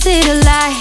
see the light.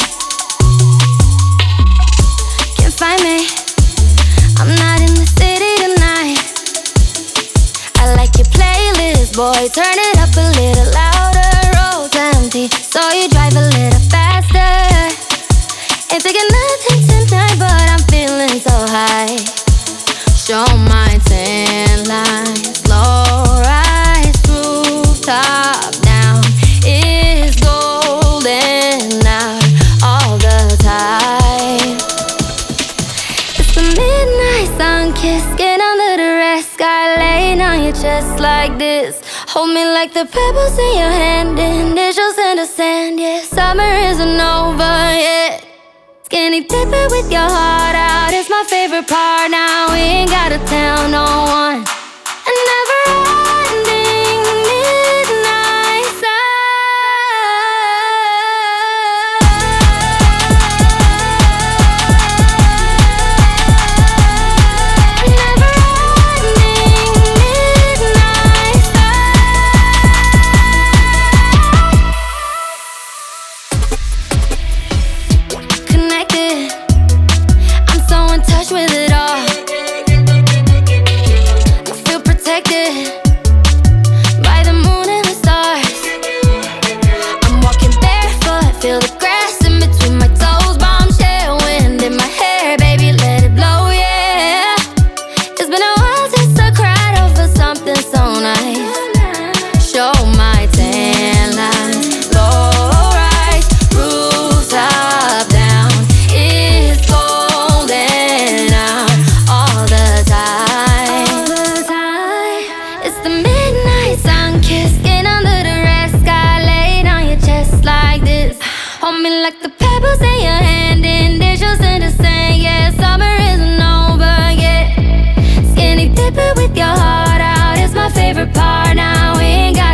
Can't find me, I'm not in the city tonight. I like your playlist, boy, turn it up a little louder. Roads empty, so you drive a little faster. Ain't taking nothing tonight, but I'm feeling so high. Show my tan line, slow rise, rooftop down. It's golden out all the time. It's the midnight sun kiss, get under the red sky, laying on your chest like this. Hold me like the pebbles in your hand, initials in the sand. Yeah, summer isn't over yet. Skinny dipping with your heart out is my favorite part. Now we ain't gotta tell no one. A never-ending midnight with it all. I feel protected by the moon and the stars. I'm walking barefoot, feel the grass in between my toes. Bombshell wind in my hair, baby, let it blow, yeah. It's been a while since I cried over something so nice. Show my tan line, low rise, rooftop down. It's golden out all the time. It's the midnight sun kiss, get under the red sky, laid on your chest like this. Hold me like the pebbles in your hand, initials in the sand. Yeah, summer isn't over yet. Skinny dipping with your heart out is my favorite part. Now we ain't got